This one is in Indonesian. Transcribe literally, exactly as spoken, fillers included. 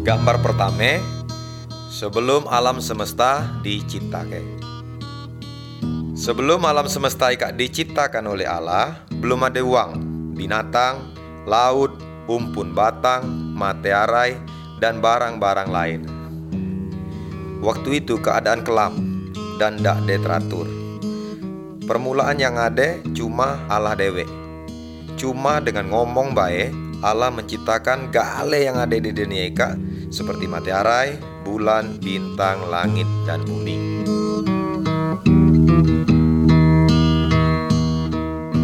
Gambar pertama, sebelum alam semesta diciptakan. Sebelum alam semesta ikak diciptakan oleh Allah, belum ada uang, binatang, laut, umpun batang, materai, dan barang-barang lain. Waktu itu keadaan kelam dan dak ada teratur. Permulaan yang ada cuma Allah dewe. Cuma dengan ngomong baik, Allah menciptakan gale yang ada di dunia ika, seperti materai, bulan, bintang, langit, dan bumi.